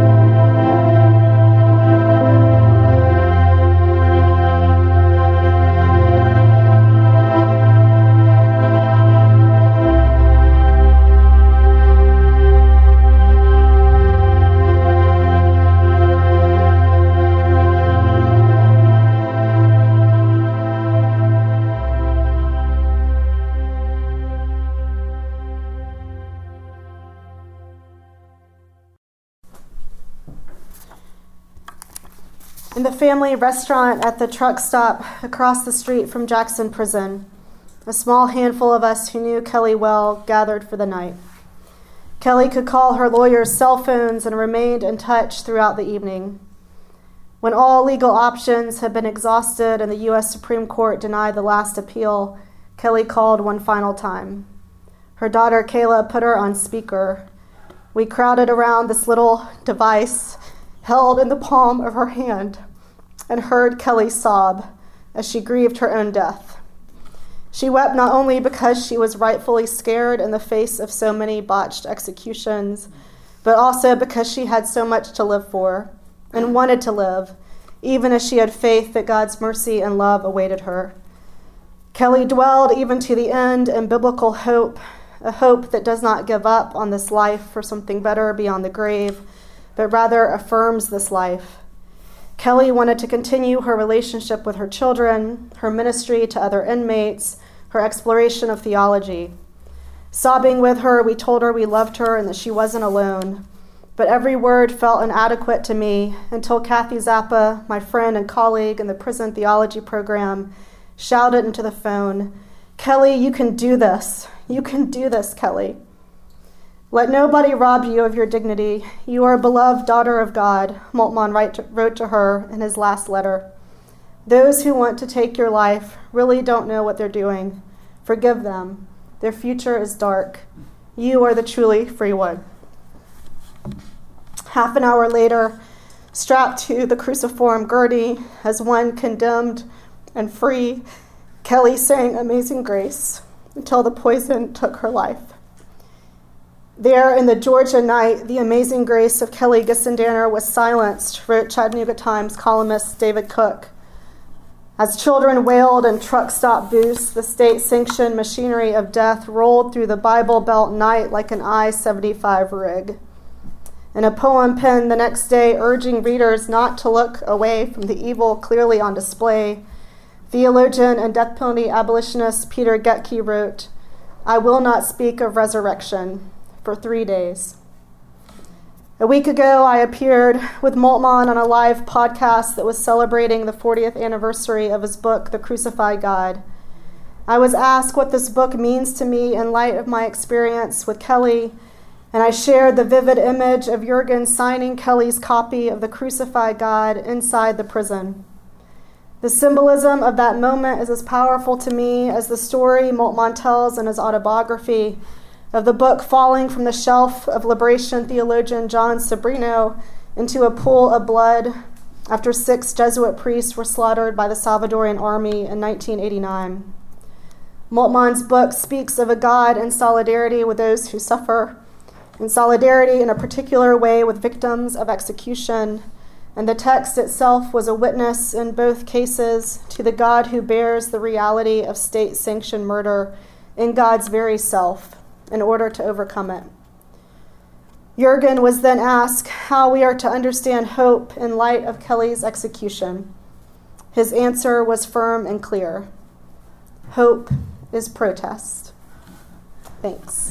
In the family restaurant at the truck stop across the street from Jackson Prison, a small handful of us who knew Kelly well gathered for the night. Kelly could call her lawyers' cell phones and remained in touch throughout the evening. When all legal options had been exhausted and the U.S. Supreme Court denied the last appeal, Kelly called one final time. Her daughter Kayla put her on speaker. We crowded around this little device held in the palm of her hand, and heard Kelly sob as she grieved her own death. She wept not only because she was rightfully scared in the face of so many botched executions, but also because she had so much to live for and wanted to live, even as she had faith that God's mercy and love awaited her. Kelly dwelled even to the end in biblical hope, a hope that does not give up on this life for something better beyond the grave, but rather affirms this life. Kelly wanted to continue her relationship with her children, her ministry to other inmates, her exploration of theology. Sobbing with her, we told her we loved her and that she wasn't alone. But every word felt inadequate to me until Kathy Zappa, my friend and colleague in the prison theology program, shouted into the phone, "Kelly, you can do this. You can do this, Kelly. Let nobody rob you of your dignity. You are a beloved daughter of God," Moltmann wrote to her in his last letter. "Those who want to take your life really don't know what they're doing. Forgive them. Their future is dark. You are the truly free one." Half an hour later, strapped to the cruciform gurney as one condemned and free, Kelly sang Amazing Grace until the poison took her life. There in the Georgia night, the amazing grace of Kelly Gissendaner was silenced, wrote Chattanooga Times columnist David Cook. As children wailed in truck stop booths, the state-sanctioned machinery of death rolled through the Bible Belt night like an I-75 rig. In a poem penned the next day urging readers not to look away from the evil clearly on display, theologian and death penalty abolitionist Peter Getke wrote, "I will not speak of resurrection for 3 days." A week ago, I appeared with Moltmann on a live podcast that was celebrating the 40th anniversary of his book, The Crucified God. I was asked what this book means to me in light of my experience with Kelly, and I shared the vivid image of Jürgen signing Kelly's copy of The Crucified God inside the prison. The symbolism of that moment is as powerful to me as the story Moltmann tells in his autobiography of the book falling from the shelf of liberation theologian John Sobrino into a pool of blood after 6 Jesuit priests were slaughtered by the Salvadorian army in 1989. Moltmann's book speaks of a God in solidarity with those who suffer, in solidarity in a particular way with victims of execution, and the text itself was a witness in both cases to the God who bears the reality of state-sanctioned murder in God's very self in order to overcome it. Jürgen was then asked how we are to understand hope in light of Kelly's execution. His answer was firm and clear. Hope is protest. Thanks.